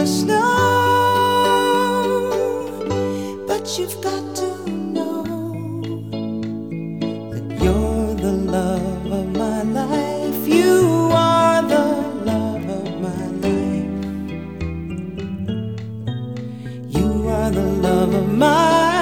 must know, but you've got to know that you're the love of my life. You are the love of my life. You are the love of my life.